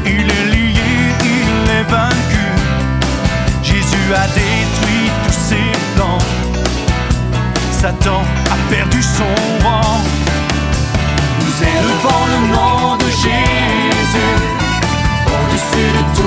il est lié, il est vaincu. Jésus a détruit tous ses plans. Satan a perdu son rang. Nous élevons le nom de Jésus au-dessus de